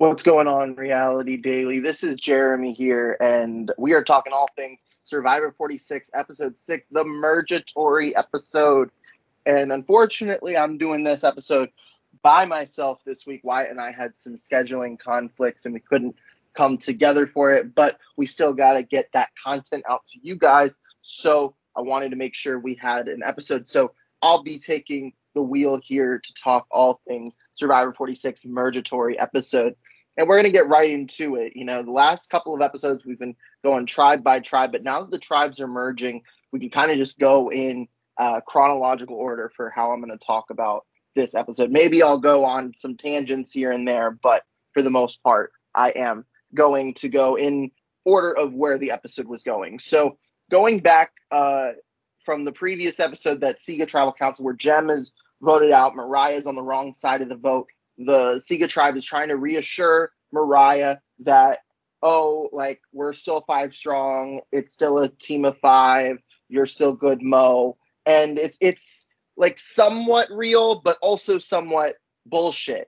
What's going on, Reality Daily? This is Jeremy here, and we are talking all things Survivor 46, Episode 6, the Mergatory episode. And unfortunately, I'm doing this episode by myself this week. Wyatt and I had some scheduling conflicts, and we couldn't come together for it, but we still got to get that content out to you guys. So I wanted to make sure we had an episode. So I'll be taking the wheel here to talk all things Survivor 46 Mergatory episode. And we're going to get right into it. You know, the last couple of episodes, we've been going tribe by tribe, but now that the tribes are merging, we can kind of just go in chronological order for how I'm going to talk about this episode. Maybe I'll go on some tangents here and there, but for the most part, I am going to go in order of where the episode was going. So going back from the previous episode, that Siga Tribal Council, where Jem is voted out, Mariah's on the wrong side of the vote. The Siga tribe is trying to reassure Mariah that, oh, like, we're still 5 strong. It's still a team of 5. You're still good, Mo. And it's like somewhat real, but also somewhat bullshit.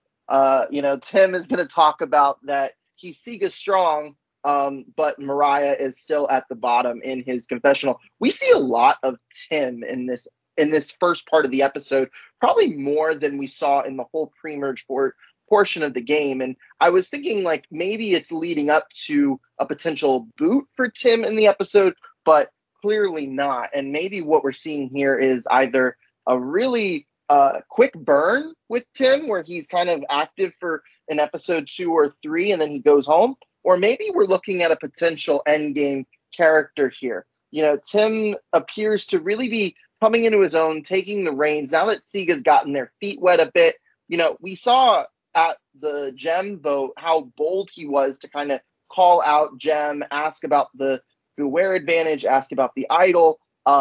Tim is going to talk about that he's Siga strong, but Mariah is still at the bottom in his confessional. We see a lot of Tim in this first part of the episode, probably more than we saw in the whole pre-merge portion of the game. And I was thinking, like, maybe it's leading up to a potential boot for Tim in the episode, but clearly not. And maybe what we're seeing here is either a really quick burn with Tim, where he's kind of active for an episode 2 or 3 and then he goes home, or maybe we're looking at a potential endgame character here. You know, Tim appears to really be coming into his own, taking the reins. Now that Siga's gotten their feet wet a bit, you know, we saw at the Jem vote how bold he was to kind of call out Jem, ask about the Beware advantage, ask about the idol.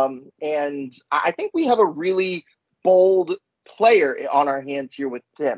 And I think we have a really bold player on our hands here with Tim.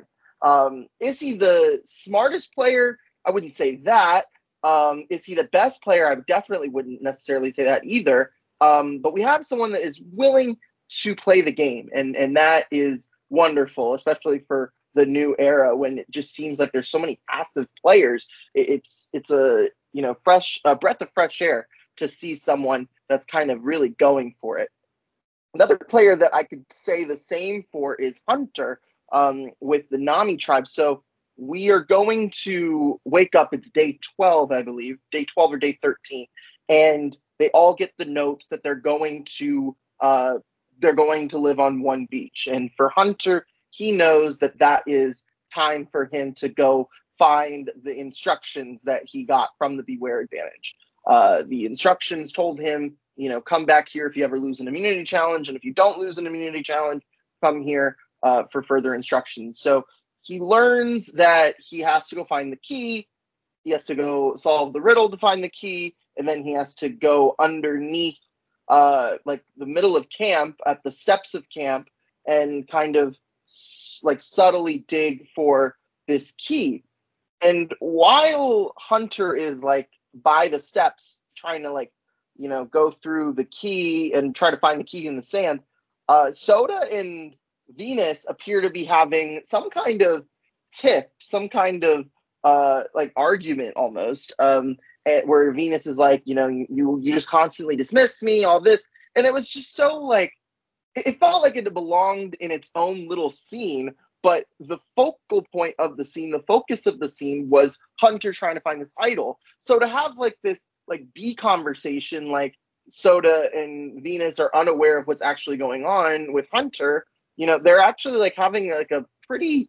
Is he the smartest player? I wouldn't say that. Is he the best player? I definitely wouldn't necessarily say that either. But we have someone that is willing to play the game, and that is wonderful, especially for the new era when it just seems like there's so many passive players. It's a fresh breath of fresh air to see someone that's kind of really going for it. Another player that I could say the same for is Hunter with the Nami tribe. So we are going to wake up. It's day 12, I believe, day 12 or day 13, and they all get the notes that they're going to live on one beach. And for Hunter, he knows that is time for him to go find the instructions that he got from the Beware advantage. The instructions told him, come back here if you ever lose an immunity challenge, and if you don't lose an immunity challenge, come here for further instructions. So he learns that he has to go find the key. He has to go solve the riddle to find the key, and then he has to go underneath, like the middle of camp, at the steps of camp, and kind of like subtly dig for this key. And while Hunter is like by the steps trying to go through the key and try to find the key in the sand, Soda and Venus appear to be having some kind of tiff, some kind of like argument almost, where Venus is like, you just constantly dismiss me, all this. And it was just so like, it felt like it belonged in its own little scene, but the focal point of the scene, the focus of the scene was Hunter trying to find this idol. So to have like this like B conversation, like Soda and Venus are unaware of what's actually going on with Hunter, they're actually like having like a pretty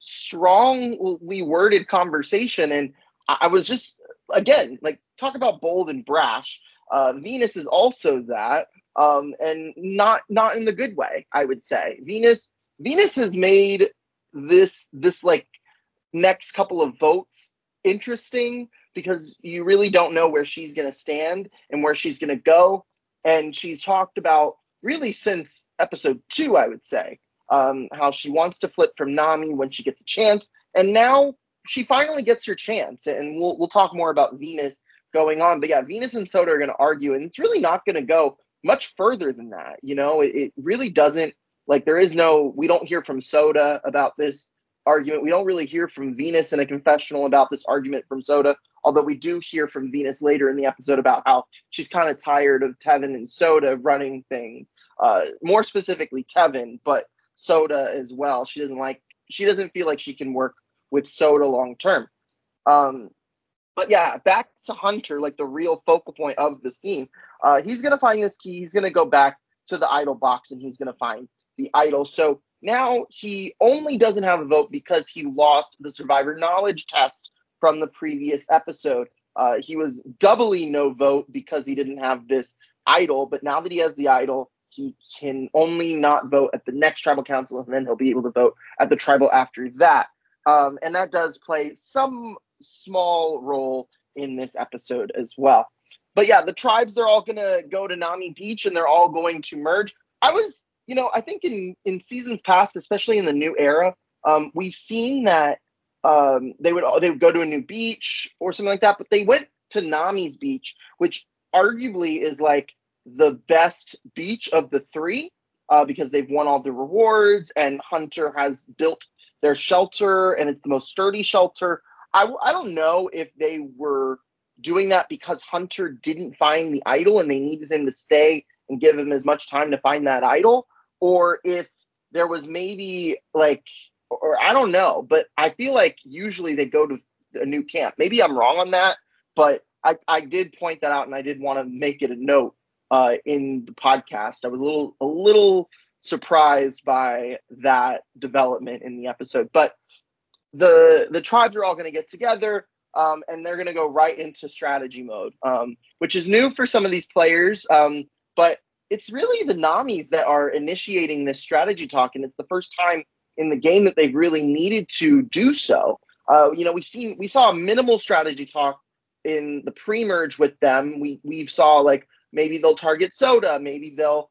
strongly worded conversation. And I was just, again, like, talk about bold and brash. Venus is also that, and not in the good way, I would say. Venus has made this like next couple of votes interesting, because you really don't know where she's going to stand and where she's going to go. And she's talked about really since episode 2, I would say, how she wants to flip from Nami when she gets a chance. And now she finally gets her chance. And we'll talk more about Venus going on. But yeah, Venus and Soda are going to argue, and it's really not going to go much further than that. It really doesn't, like, we don't hear from Soda about this argument. We don't really hear from Venus in a confessional about this argument from Soda, although we do hear from Venus later in the episode about how she's kind of tired of Tevin and Soda running things. More specifically Tevin, but Soda as well. She doesn't feel like she can work with Soda long term. But yeah, back to Hunter, like the real focal point of the scene. He's gonna find this key. He's gonna go back to the idol box and he's gonna find the idol. So now he only doesn't have a vote because he lost the survivor knowledge test from the previous episode. He was doubly no vote because he didn't have this idol, but now that he has the idol, he can only not vote at the next tribal council, and then he'll be able to vote at the tribal after that. And that does play some small role in this episode as well. But yeah, the tribes, they're all going to go to Nami Beach and they're all going to merge. I think in seasons past, especially in the new era, we've seen that they would go to a new beach or something like that, but they went to Nami's beach, which arguably is like the best beach of the three, because they've won all the rewards and Hunter has built their shelter and it's the most sturdy shelter. I don't know if they were doing that because Hunter didn't find the idol and they needed him to stay and give him as much time to find that idol, or if there was maybe or I don't know, but I feel like usually they go to a new camp. Maybe I'm wrong on that, but I did point that out and I did want to make it a note in the podcast. I was a little surprised by that development in the episode, but the tribes are all going to get together, and they're going to go right into strategy mode, which is new for some of these players, but it's really the Namis that are initiating this strategy talk, and it's the first time in the game that they've really needed to do so. We saw a minimal strategy talk in the pre-merge with them. We saw like maybe they'll target Soda, maybe they'll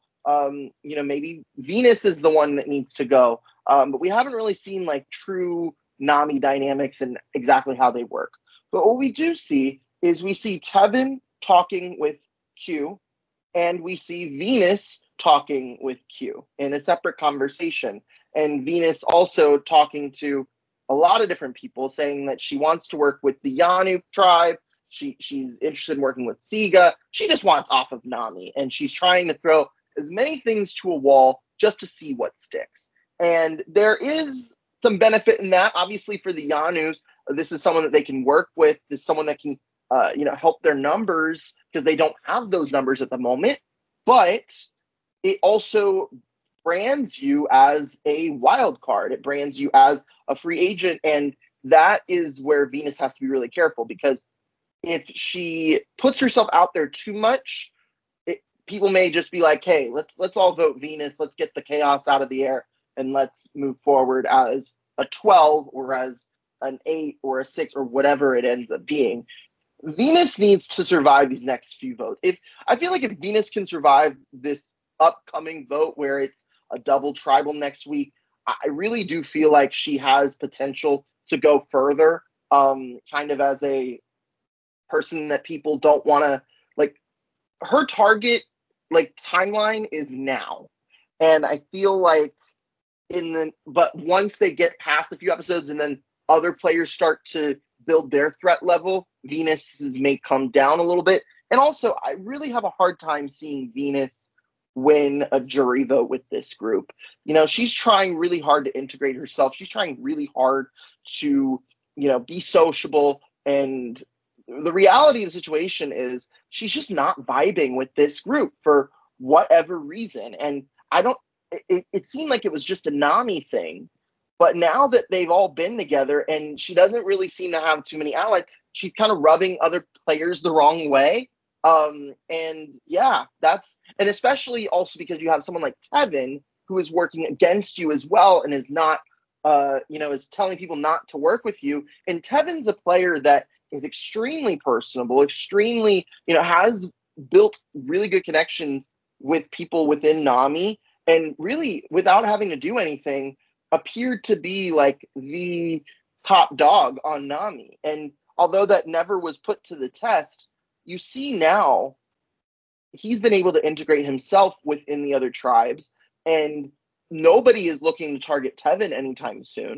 maybe Venus is the one that needs to go, but we haven't really seen like true Nami dynamics and exactly how they work. But what we do see is we see Tevin talking with Q, and we see Venus talking with Q in a separate conversation. And Venus also talking to a lot of different people, saying that she wants to work with the Yanu tribe. She's interested in working with Siga. She just wants off of Nami, and she's trying to throw as many things to a wall just to see what sticks. And there is some benefit in that. Obviously, for the Yanus, this is someone that they can work with. This is someone that can, help their numbers because they don't have those numbers at the moment. But it also brands you as a wild card. It brands you as a free agent, and that is where Venus has to be really careful, because if she puts herself out there too much, people may just be like, "Hey, let's all vote Venus. Let's get the chaos out of the air, and let's move forward as a 12 or as an 8 or a 6 or whatever it ends up being." Venus needs to survive these next few votes. I feel like if Venus can survive this upcoming vote where it's a double tribal next week, I really do feel like she has potential to go further, kind of as a person that people don't want to, like, her target timeline is now. And I feel like but once they get past a few episodes and then other players start to build their threat level, Venus's may come down a little bit. And also, I really have a hard time seeing Venus win a jury vote with this group. She's trying really hard to integrate herself. She's trying really hard to, be sociable. And the reality of the situation is she's just not vibing with this group for whatever reason. And it seemed like it was just a Nami thing. But now that they've all been together and she doesn't really seem to have too many allies, she's kind of rubbing other players the wrong way. And yeah, and especially also because you have someone like Tevin who is working against you as well and is not, is telling people not to work with you. And Tevin's a player that is extremely personable, extremely, has built really good connections with people within Nami, and really, without having to do anything, appeared to be like the top dog on Nami. And although that never was put to the test, you see now he's been able to integrate himself within the other tribes, and nobody is looking to target Tevin anytime soon.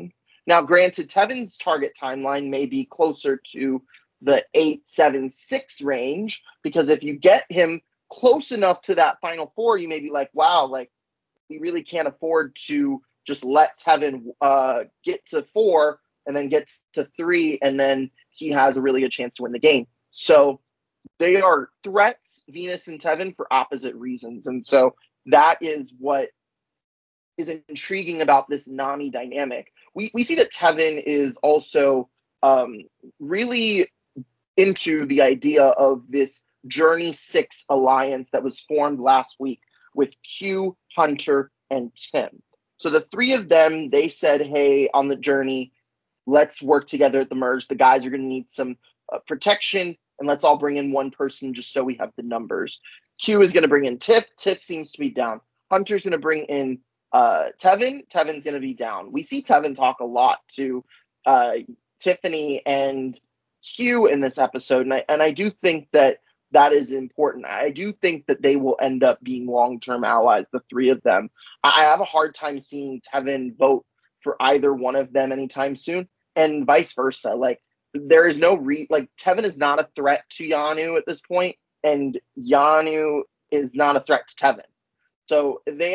Now, granted, Tevin's target timeline may be closer to the 8-7-6 range, because if you get him close enough to that final four, you may be like, wow, like we really can't afford to just let Tevin get to 4 and then get to 3, and then he has a really good chance to win the game. So they are threats, Venus and Tevin, for opposite reasons. And so that is what is intriguing about this Nami dynamic. We see that Tevin is also really into the idea of this Journey 6 alliance that was formed last week with Q, Hunter, and Tim. So the three of them, they said, hey, on the journey, let's work together at the merge. The guys are going to need some protection, and let's all bring in one person just so we have the numbers. Q is going to bring in Tiff. Tiff seems to be down. Hunter's going to bring in Tevin. Tevin's going to be down. We see Tevin talk a lot to Tiffany and Q in this episode, and I do think that is important. I do think that they will end up being long-term allies, the three of them. I have a hard time seeing Tevin vote for either one of them anytime soon, and vice versa. Like, there is no Tevin is not a threat to Yanu at this point, and Yanu is not a threat to Tevin. So they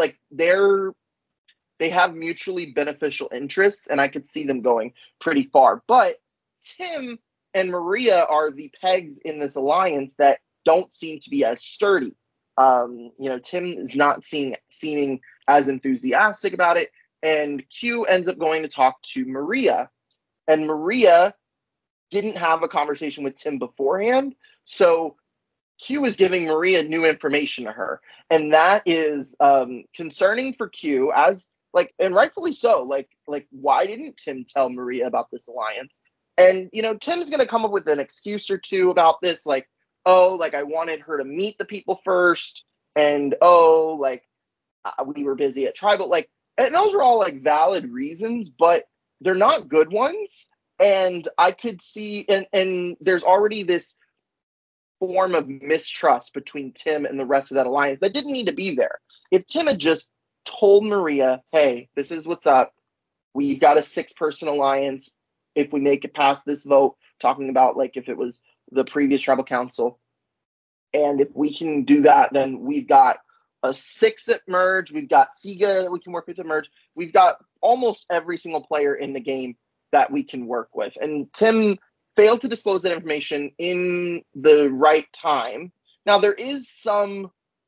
have mutually beneficial interests, and I could see them going pretty far. But Tim and Maria are the pegs in this alliance that don't seem to be as sturdy. Tim is not seeming as enthusiastic about it, and Q ends up going to talk to Maria, and Maria didn't have a conversation with Tim beforehand, so Q is giving Maria new information to her, and that is concerning for Q, and rightfully so. Like why didn't Tim tell Maria about this alliance? And Tim's gonna come up with an excuse or two about this, like, oh, like I wanted her to meet the people first, and oh, like we were busy at tribal, and those are all like valid reasons, but they're not good ones. And I could see, and there's already this form of mistrust between Tim and the rest of that alliance that didn't need to be there. If Tim had just told Maria, hey, this is what's up, we've got a 6-person alliance. If we make it past this vote, talking about like if it was the previous tribal council, and if we can do that, then we've got a 6 at merge, we've got Siga that we can work with at merge, we've got almost every single player in the game that we can work with. And Tim failed to disclose that information in the right time. Now there is some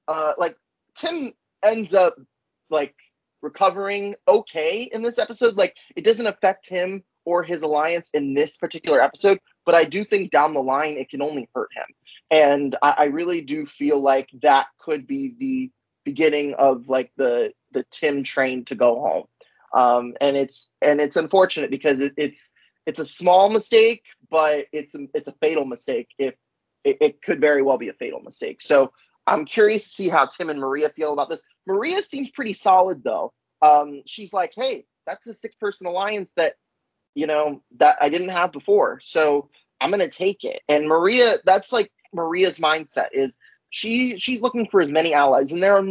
Tim ends up like recovering okay in this episode. Like, it doesn't affect him or his alliance in this particular episode, but I do think down the line it can only hurt him. And I really do feel like that could be the beginning of like the Tim train to go home. And it's unfortunate because it's a small mistake, but it's a fatal mistake. If it could very well be a fatal mistake. So I'm curious to see how Tim and Maria feel about this. Maria seems pretty solid though. She's like, hey, that's a 6-person alliance that that I didn't have before, so I'm gonna take it. And Maria, that's like Maria's mindset, is she's looking for as many allies, and there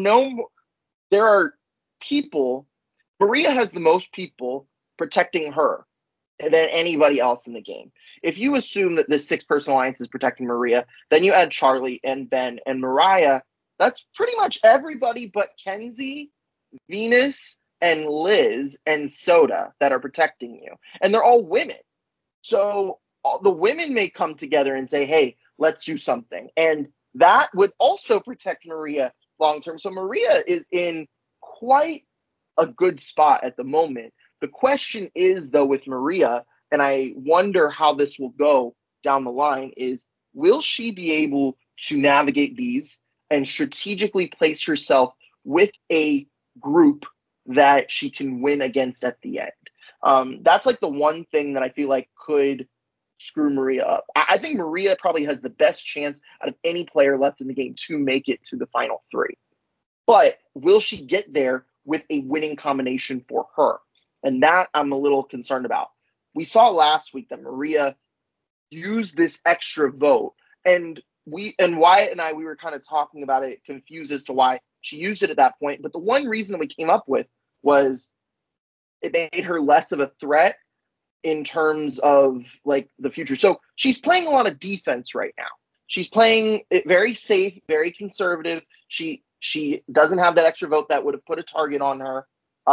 are people. Maria has the most people protecting her than anybody else in the game. If you assume that this 6-person alliance is protecting Maria, then you add Charlie and Ben and Mariah. That's pretty much everybody but Kenzie, Venus, and Liz and Soda that are protecting you. And they're all women. So the women may come together and say, hey, let's do something. And that would also protect Maria long term. So Maria is in quite a good spot at the moment. The question is, though, with Maria, and I wonder how this will go down the line, is will she be able to navigate these and strategically place herself with a group that she can win against at the end? That's like the one thing that I feel like could screw Maria up. I think Maria probably has the best chance out of any player left in the game to make it to the final 3. But will she get there with a winning combination for her? And that I'm a little concerned about. We saw last week that Maria used this extra vote, and Wyatt and I, we were kind of talking about it, confused as to why she used it at that point. But the one reason that we came up with was it made her less of a threat in terms of like the future. So she's playing a lot of defense right now. She's playing it very safe, very conservative. She doesn't have that extra vote that would have put a target on her.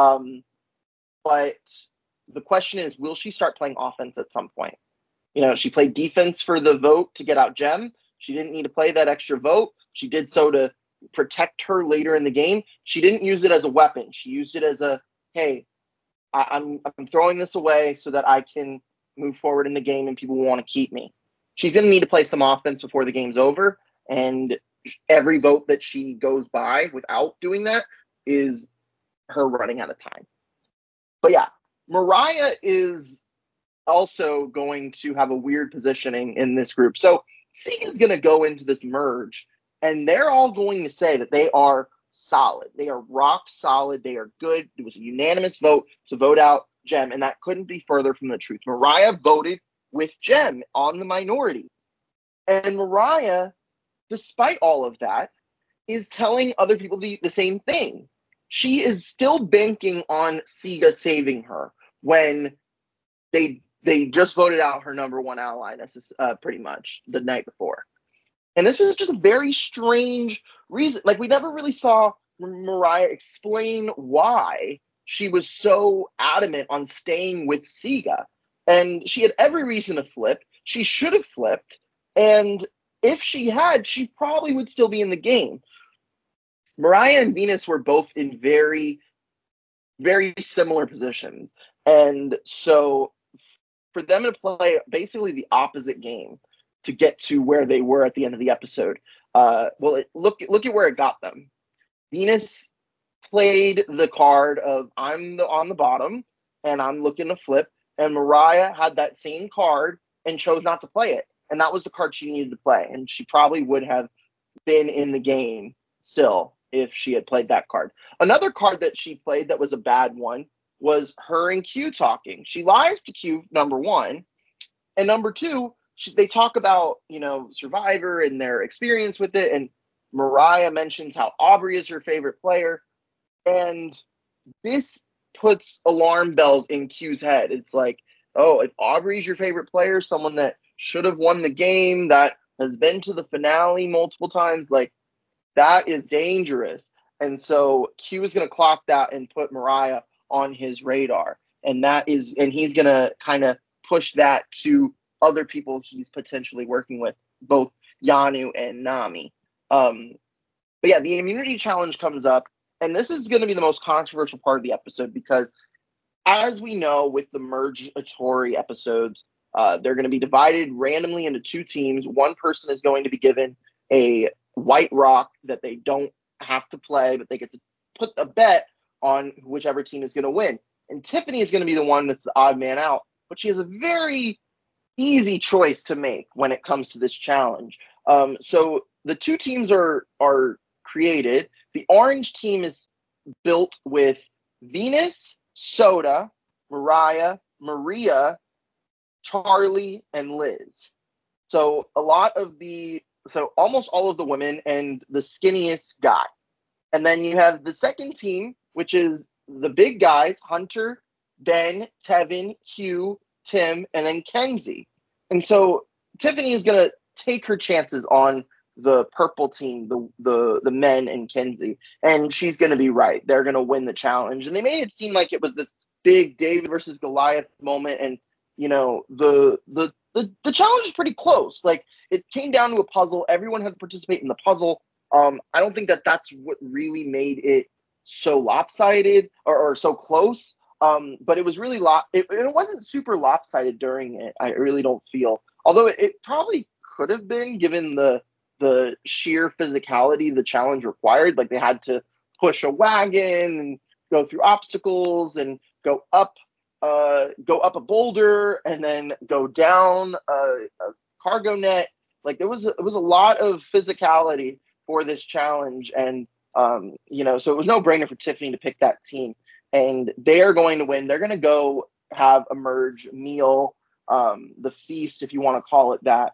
But the question is, will she start playing offense at some point? She played defense for the vote to get out Jem. She didn't need to play that extra vote. She did so to protect her later in the game. She didn't use it as a weapon. She used it as a, hey, I'm throwing this away so that I can move forward in the game and people will want to keep me. She's going to need to play some offense before the game's over. And every vote that she goes by without doing that is her running out of time. But yeah, Mariah is also going to have a weird positioning in this group. So Siga's going to go into this merge, and they're all going to say that they are solid. They are rock solid. They are good. It was a unanimous vote to vote out Jem, and that couldn't be further from the truth. Mariah voted with Jem on the minority. And Mariah, despite all of that, is telling other people the same thing. She is still banking on Siga saving her when they just voted out her number one ally, pretty much the night before. And this was just a very strange reason. Like, we never really saw Mariah explain why she was so adamant on staying with Siga. And she had every reason to flip. She should have flipped. And if she had, she probably would still be in the game. Mariah and Venus were both in very, very similar positions. And so for them to play basically the opposite game to get to where they were at the end of the episode, look at where it got them. Venus played the card of I'm on the bottom and I'm looking to flip, and Mariah had that same card and chose not to play it. And that was the card she needed to play. And she probably would have been in the game still if she had played that card. Another card that she played that was a bad one was her and Q talking. She lies to Q, number one. And number two, they talk about, Survivor and their experience with it. And Mariah mentions how Aubrey is her favorite player. And this puts alarm bells in Q's head. It's like, oh, if Aubrey's your favorite player, someone that should have won the game, that has been to the finale multiple times, like, that is dangerous. And so Q is going to clock that and put Mariah on his radar. And he's going to kind of push that to other people he's potentially working with, both Yanu and Nami. But yeah, the immunity challenge comes up, and this is going to be the most controversial part of the episode because, as we know, with the Merge-atory episodes, they're going to be divided randomly into two teams. One person is going to be given a white rock that they don't have to play, but they get to put a bet on whichever team is going to win. And Tiffany is going to be the one that's the odd man out, but she has a very easy choice to make when it comes to this challenge. So the two teams are created. The orange team is built with Venus, Soda, Mariah, Maria, Charlie, and Liz. So almost all of the women and the skinniest guy. And then you have the second team, which is the big guys, Hunter, Ben, Tevin, Hugh, Tim, and then Kenzie. And so Tiffany is going to take her chances on the purple team, the men and Kenzie. And she's going to be right. They're going to win the challenge. And they made it seem like it was this big David versus Goliath moment. And, the challenge is pretty close. Like, it came down to a puzzle. Everyone had to participate in the puzzle. I don't think that's what really made it so lopsided or so close. But it was really it wasn't super lopsided during it. I really don't feel. Although it probably could have been, given the sheer physicality the challenge required. Like, they had to push a wagon and go through obstacles and go up a boulder and then go down a cargo net. Like, it was a lot of physicality for this challenge, and so it was no brainer for Tiffany to pick that team, and they are going to win. They're going to go have a merge meal, the feast, if you want to call it that.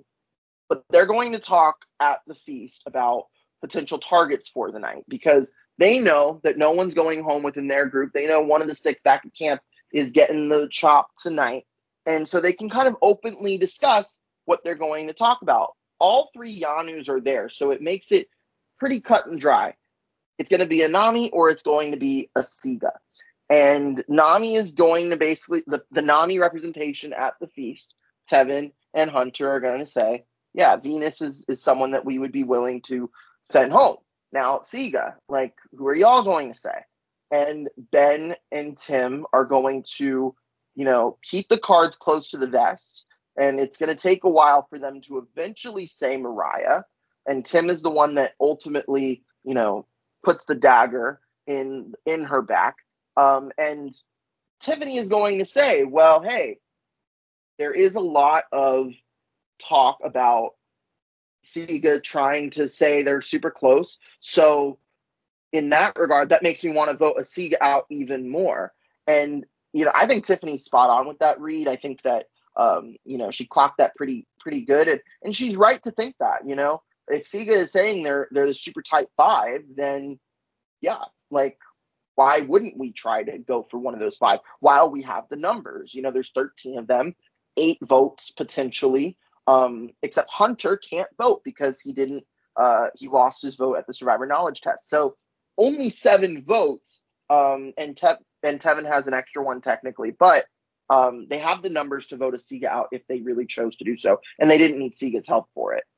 But they're going to talk at the feast about potential targets for the night, because They know that no one's going home within their group. They know one of the six back at camp is getting the chop tonight. And so they can kind of openly discuss what they're going to talk about. All three Janus are there, so it makes it pretty cut and dry. It's going to be a Nami or it's going to be a Siga. And Nami is going to basically, the Nami representation at the feast, Tevin and Hunter are going to say, yeah, Venus is someone that we would be willing to send home. Now, Siga, like, who are y'all going to say? And Ben and Tim are going to, keep the cards close to the vest. And it's going to take a while for them to eventually say Mariah. And Tim is the one that ultimately, puts the dagger in her back. And Tiffany is going to say, well, hey, there is a lot of talk about Siga trying to say they're super close. So in that regard, that makes me want to vote a Siga out even more. And, I think Tiffany's spot on with that read. I think that, she clocked that pretty good. And she's right to think that, if Siga is saying they're the super tight five, then yeah, like, why wouldn't we try to go for one of those five while we have the numbers? There's 13 of them, 8 votes potentially. Except Hunter can't vote because he lost his vote at the Survivor Knowledge Test. So only 7 votes. And Tevin has an extra one technically, but they have the numbers to vote a Siga out if they really chose to do so, and they didn't need Siga's help for it.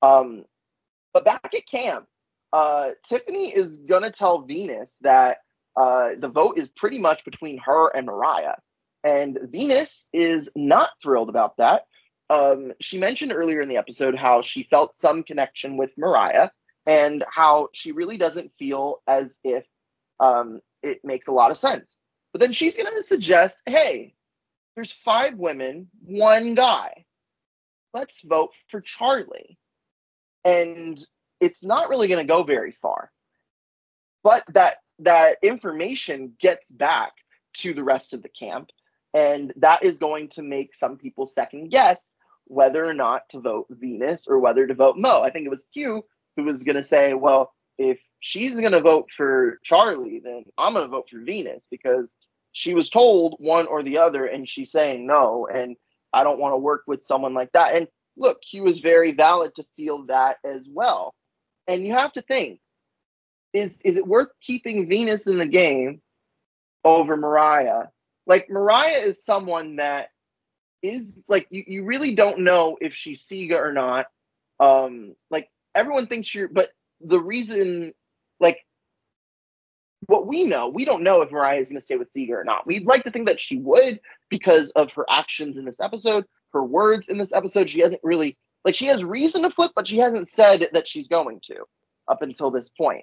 But back at camp, Tiffany is gonna tell Venus that the vote is pretty much between her and Mariah. And Venus is not thrilled about that. She mentioned earlier in the episode how she felt some connection with Mariah and how she really doesn't feel as if it makes a lot of sense. But then she's going to suggest, hey, there's 5 women, 1 guy. Let's vote for Charlie. And it's not really going to go very far. But that information gets back to the rest of the camp, and that is going to make some people second guess whether or not to vote Venus or whether to vote Mo. I think it was Q who was going to say, well, if she's going to vote for Charlie, then I'm going to vote for Venus because she was told one or the other and she's saying no, and I don't want to work with someone like that. And look, Q is very valid to feel that as well. And you have to think, is it worth keeping Venus in the game over Mariah? Like, Mariah is someone that is, like, you really don't know if she's Siga or not. Like, everyone thinks but the reason, like, what we know, we don't know if Mariah is going to stay with Siga or not. We'd like to think that she would because of her actions in this episode, her words in this episode. She hasn't really, like, she has reason to flip, but she hasn't said that she's going to up until this point.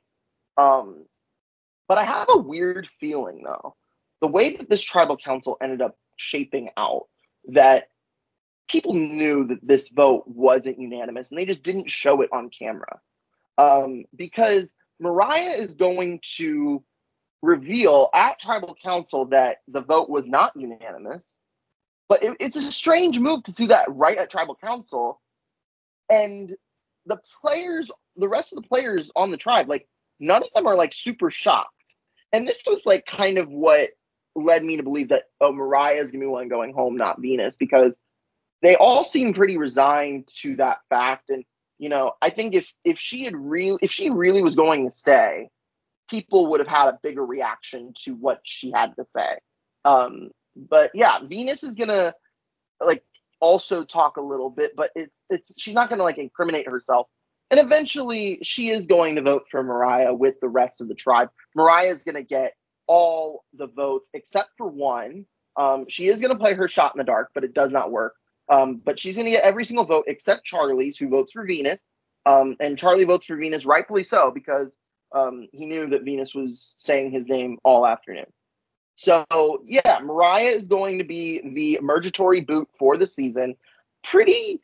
But I have a weird feeling, though, the way that this tribal council ended up shaping out, that people knew that this vote wasn't unanimous, and they just didn't show it on camera. Because Mariah is going to reveal at tribal council that the vote was not unanimous, but it's a strange move to do that right at tribal council. And the rest of the players on the tribe, like, none of them are, like, super shocked. And this was, like, kind of what led me to believe that, Mariah is going to be one going home, not Venus, because they all seem pretty resigned to that fact. And, I think if she really was going to stay, people would have had a bigger reaction to what she had to say. But yeah, Venus is going to, like, also talk a little bit, but she's not going to, like, incriminate herself. And eventually she is going to vote for Mariah with the rest of the tribe. Mariah is going to get all the votes except for one. She is going to play her shot in the dark, but it does not work. But she's going to get every single vote except Charlie's, who votes for Venus. And Charlie votes for Venus, rightfully so, because he knew that Venus was saying his name all afternoon. So, yeah, Mariah is going to be the emergatory boot for the season. Pretty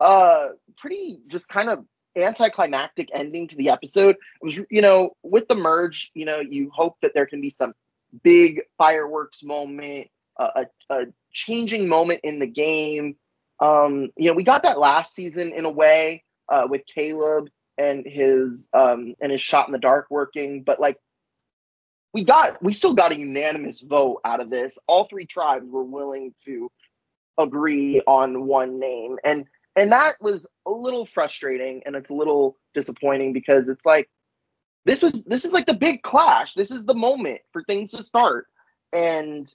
just kind of anticlimactic ending to the episode. It was, with the merge, you hope that there can be some big fireworks moment, a changing moment in the game. We got that last season in a way with Caleb and his shot in the dark working, but, like, we still got a unanimous vote out of this. All three tribes were willing to agree on one name, and that was a little frustrating, and it's a little disappointing because it's like this is like the big clash. This is the moment for things to start, and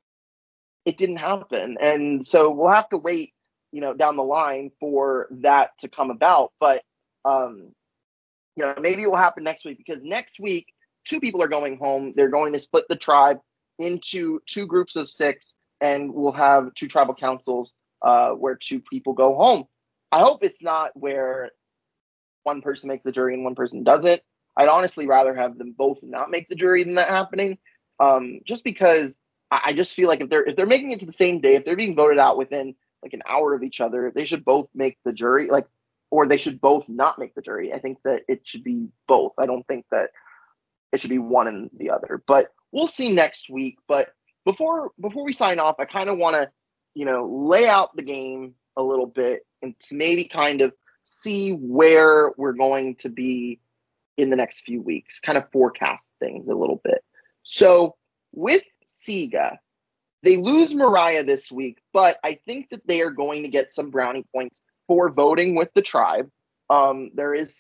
it didn't happen. And so we'll have to wait, down the line for that to come about. But um, maybe it will happen next week, because next week two people are going home. They're going to split the tribe into two groups of six, and we'll have two tribal councils where two people go home. I hope it's not where one person makes the jury and one person doesn't. I'd honestly rather have them both not make the jury than that happening. Just because I just feel like if they're making it to the same day, if they're being voted out within like an hour of each other, they should both make the jury, or they should both not make the jury. I think that it should be both. I don't think that it should be one and the other. But we'll see next week. But before we sign off, I kind of want to, lay out the game a little bit and to maybe kind of see where we're going to be in the next few weeks, kind of forecast things a little bit. So with SIGA, they lose Mariah this week, but I think that they are going to get some brownie points for voting with the tribe. There is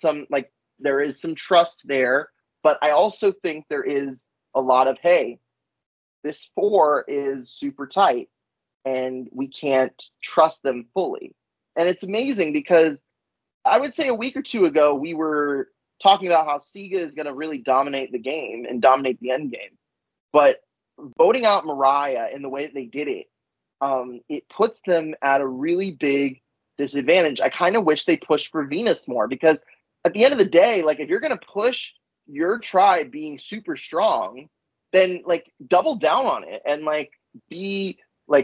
some trust there, but I also think there is a lot of, hey, this four is super tight and we can't trust them fully. And it's amazing because I would say a week or two ago, we were talking about how SIGA is going to really dominate the game and dominate the end game. But voting out Mariah in the way that they did it, it puts them at a really big disadvantage. I kind of wish they pushed for Venus more, because at the end of the day, like, if you're going to push your tribe being super strong, then like double down on it and be like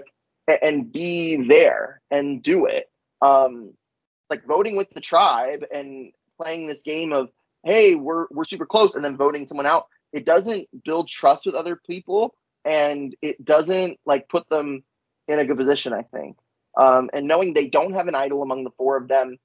be there and do it. Like voting with the tribe and playing this game of, hey, we're super close, and then voting someone out, it doesn't build trust with other people, and it doesn't like put them in a good position, I think. And knowing they don't have an idol among the four of them,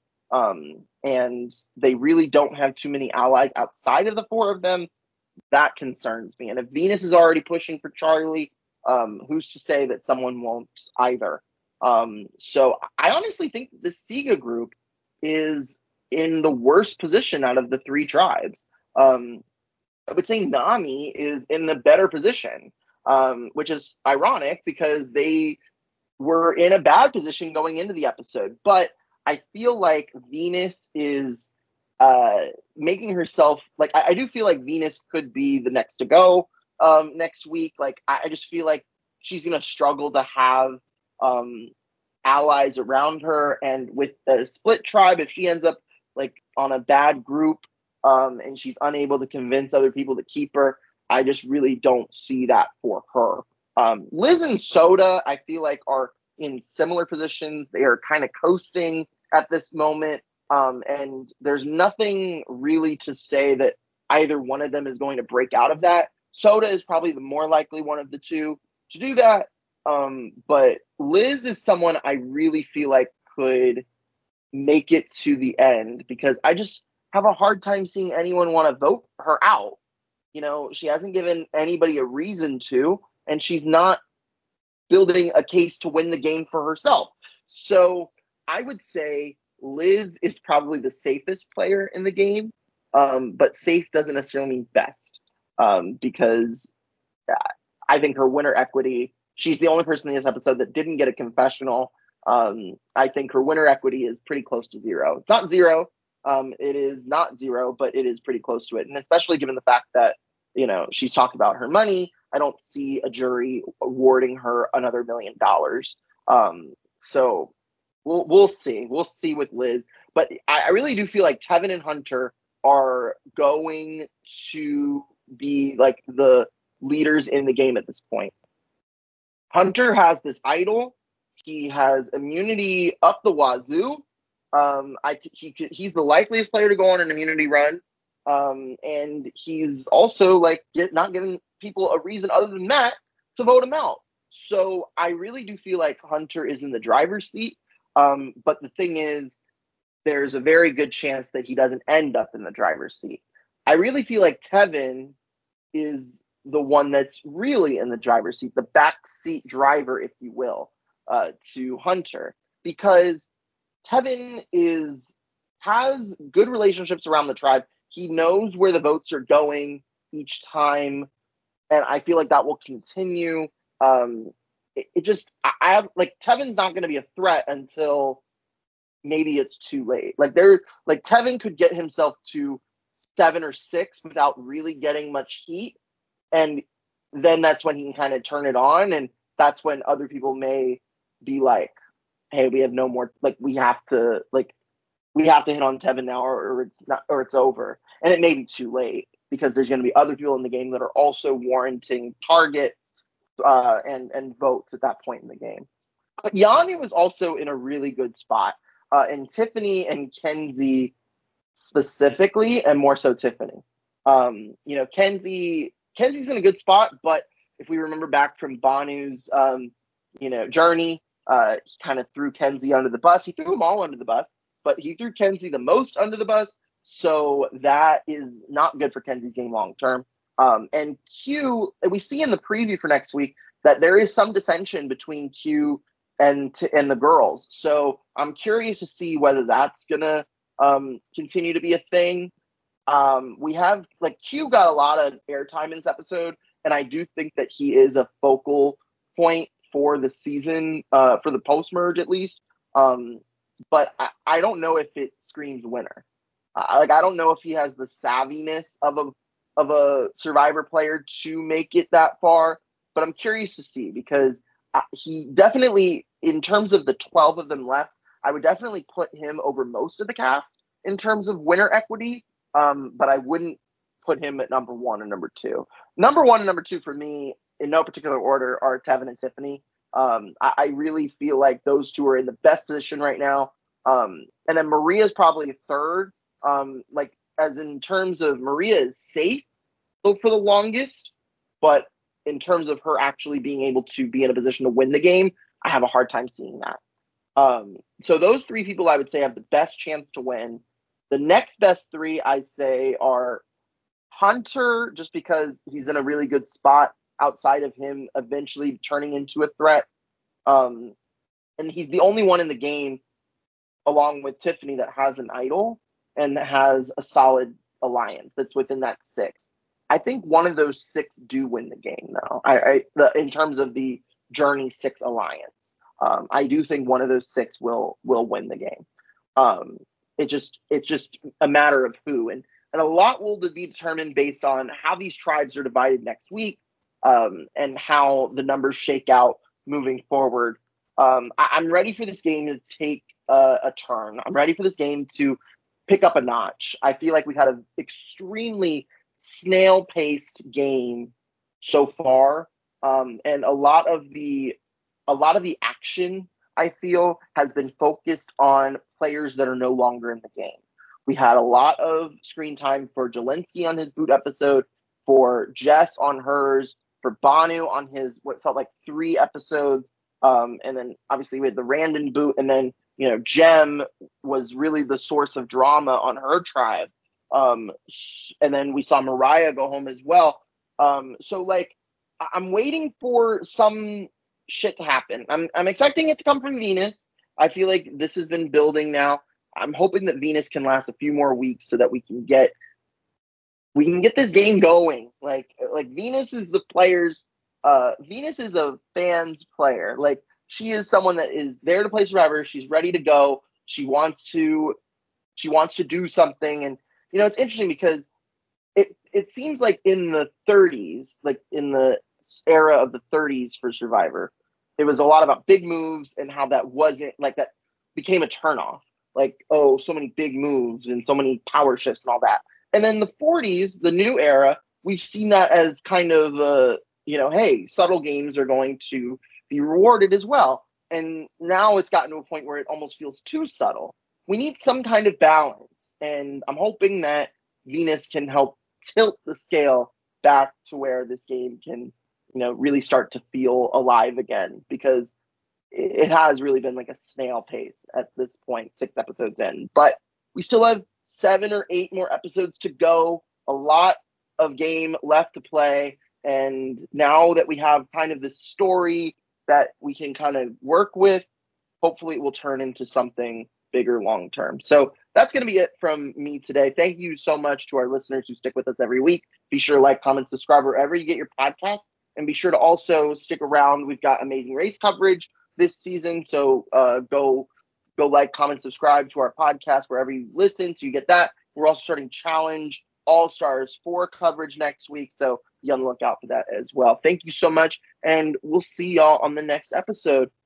and they really don't have too many allies outside of the four of them, that concerns me. And if Venus is already pushing for Charlie, who's to say that someone won't either? So I honestly think the SIGA group is in the worst position out of the three tribes. I would say Nami is in the better position, which is ironic because they were in a bad position going into the episode. But I feel like Venus is making herself like I do feel like Venus could be the next to go next week. Like I just feel like she's gonna struggle to have um, allies around her, and with the split tribe, if she ends up like on a bad group and she's unable to convince other people to keep her, I just really don't see that for her. Liz and Soda, I feel like, are in similar positions. They are kind of coasting at this moment. And there's nothing really to say that either one of them is going to break out of that. Soda is probably the more likely one of the two to do that. But Liz is someone I really feel like could make it to the end, because I just have a hard time seeing anyone want to vote her out. She hasn't given anybody a reason to, and she's not building a case to win the game for herself. So I would say Liz is probably the safest player in the game, but safe doesn't necessarily mean best, because I think her winner equity, she's the only person in this episode that didn't get a confessional. I think her winner equity is pretty close to zero. It's not zero. It is not zero, but it is pretty close to it. And especially given the fact that, she's talked about her money, I don't see a jury awarding her another $1 million. So we'll see. We'll see with Liz. But I really do feel like Tevin and Hunter are going to be like the leaders in the game at this point. Hunter has this idol. He has immunity up the wazoo. He's the likeliest player to go on an immunity run. And he's also like not giving people a reason other than that to vote him out. So I really do feel like Hunter is in the driver's seat. But the thing is, there's a very good chance that he doesn't end up in the driver's seat. I really feel like Tevin is the one that's really in the driver's seat, the backseat driver, if you will, to Hunter, because Tevin has good relationships around the tribe. He knows where the votes are going each time, and I feel like that will continue. It just I have like Tevin's not going to be a threat until maybe it's too late. Like Tevin could get himself to 7 or 6 without really getting much heat, and then that's when he can kind of turn it on, and that's when other people may be like, "Hey, we have no more. Like we have to hit on Tevin now, or it's not, or it's over." And it may be too late because there's going to be other people in the game that are also warranting targets and votes at that point in the game. But Yanni was also in a really good spot, and Tiffany and Kenzie specifically, and more so Tiffany. Kenzie's in a good spot, but if we remember back from Banu's journey, he kind of threw Kenzie under the bus. He threw them all under the bus, but he threw Kenzie the most under the bus, so that is not good for Kenzie's game long term. And Q, we see in the preview for next week that there is some dissension between Q and the girls. So I'm curious to see whether that's gonna continue to be a thing. We have Q got a lot of airtime in this episode, and I do think that he is a focal point for the season, for the post merge at least. But I don't know if it screams winner. I don't know if he has the savviness of a Survivor player to make it that far. But I'm curious to see, because he definitely, in terms of the 12 of them left, I would definitely put him over most of the cast in terms of winner equity. But I wouldn't put him at number 1 and number 2. Number 1 and number 2 for me, in no particular order, are Tevin and Tiffany. I really feel like those two are in the best position right now. And then Maria's probably third. As in terms of Maria is safe for the longest, but in terms of her actually being able to be in a position to win the game, I have a hard time seeing that. So those 3 people I would say have the best chance to win. The next best 3 I say are Hunter, just because he's in a really good spot outside of him eventually turning into a threat. And he's the only one in the game, along with Tiffany, that has an idol and that has a solid alliance that's within that 6. I think one of those 6 do win the game, though. In terms of the Journey 6 alliance, I do think one of those 6 will win the game. It's just a matter of who, and a lot will be determined based on how these tribes are divided next week, and how the numbers shake out moving forward. I'm ready for this game to take a turn. I'm ready for this game to pick up a notch. I feel like we've had an extremely snail-paced game so far, and a lot of the action, I feel, has been focused on players that are no longer in the game. We had a lot of screen time for Jelinski on his boot episode, for Jess on hers, for Banu on his what felt like 3 episodes, and then obviously we had the Randon boot, and then Jem was really the source of drama on her tribe, and then we saw Mariah go home as well. So I'm waiting for some shit to happen. I'm expecting it to come from Venus. I feel like this has been building now. I'm hoping that Venus can last a few more weeks so that we can get this game going. Like Venus is the players. Venus is a fans player. Like, she is someone that is there to play Survivor. She's ready to go. She wants to do something. And it's interesting because it seems like in the 30s, like in the era of the 30s for Survivor, it was a lot about big moves and how that wasn't like that became a turnoff. Like, oh, so many big moves and so many power shifts and all that. And then the 40s, the new era, we've seen that as kind of hey, subtle games are going to be rewarded as well. And now it's gotten to a point where it almost feels too subtle. We need some kind of balance, and I'm hoping that Venus can help tilt the scale back to where this game can really start to feel alive again, because it has really been like a snail pace at this point, 6 episodes in. But we still have 7 or 8 more episodes to go, a lot of game left to play, And now that we have kind of this story that we can kind of work with, hopefully it will turn into something bigger long term. So that's going to be it from me today. Thank you so much to our listeners who stick with us every week. Be sure to like, comment, subscribe wherever you get your podcast. And be sure to also stick around. We've got amazing race coverage this season. So go like, comment, subscribe to our podcast wherever you listen so you get that. We're also starting Challenge All-Stars 4 coverage next week. So be on the lookout for that as well. Thank you so much. And we'll see y'all on the next episode.